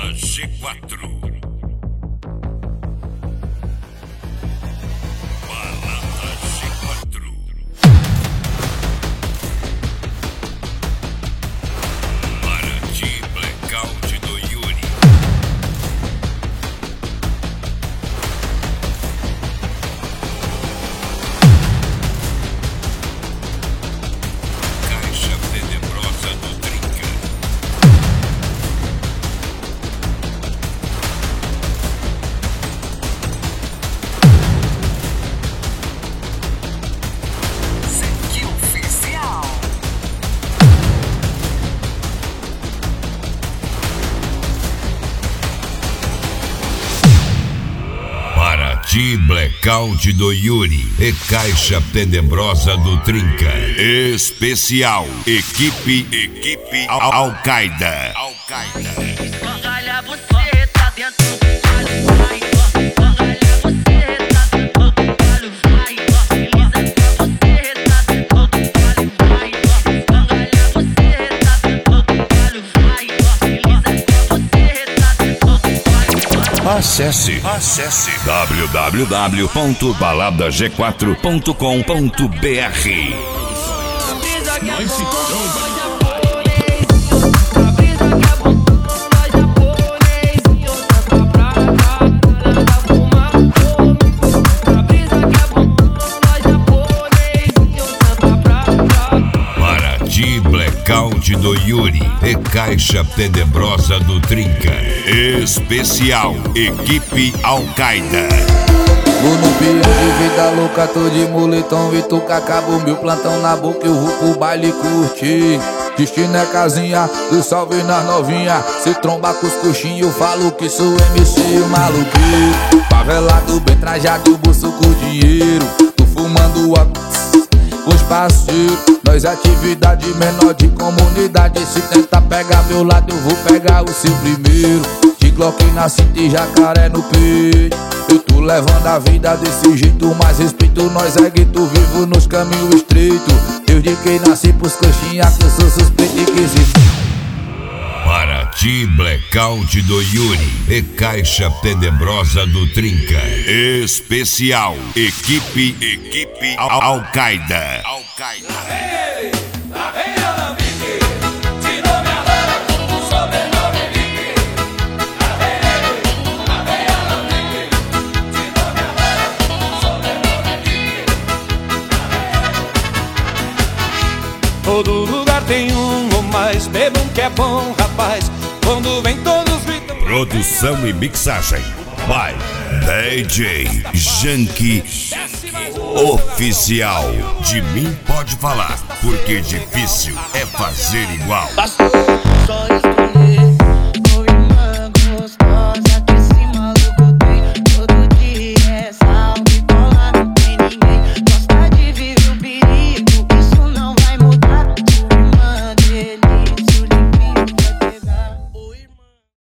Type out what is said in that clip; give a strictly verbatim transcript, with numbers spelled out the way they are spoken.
Balada G quatro. Balada G quatro. Paraty Blackout do Yuri. Caixa tenebrosa do Trinca. Paraty Blackout do Yuri e Caixa Tenebrosa do Trinca. Especial Equipe Equipe Al-Qaeda. Al-Qaeda. Olha você tá dentro do palho, vai, olha você tá dentro do palho, vai, Elisa, você tá dentro do palho, vai, olha você tá dentro do palho, vai, Elisa, você tá dentro do palho. Acesse, acesse w w w ponto balada g quatro ponto com ponto b r. Paraty Blackout do Yuri e Caixa Tenebrosa do Trinca. Especial Equipe Al-Qaeda. Vou no pião de vida louca, tô de moletom e tu que acabou meu plantão na boca, eu vou pro baile curtir. Destino é casinha, do salve nas novinha. Se tromba com os coxinhos, eu falo que sou M C o maluqueiro. Favelado, bem trajado, bolso com dinheiro. Tô fumando óculos com os parceiros. Nós atividade menor de comunidade. Se tentar pegar meu lado, eu vou pegar o seu primeiro. De Glock na cinta e jacaré no peito. Eu tô levando a vida desse jeito, mas respeito nós é gueto vivo nos caminhos estreitos. Eu de quem nasci pros coxinhas que eu sou suspeito e que se... Paraty Blackout do Yuri e Caixa Tenebrosa do Trinca. Especial Equipe Equipe Al-Qaeda. Al-Qaeda. Todo lugar tem um ou mais, bebam que é bom, rapaz. Quando vem todos gritam. Produção e mixagem by D J Janky Oficial. De mim pode falar, porque difícil é fazer igual. Só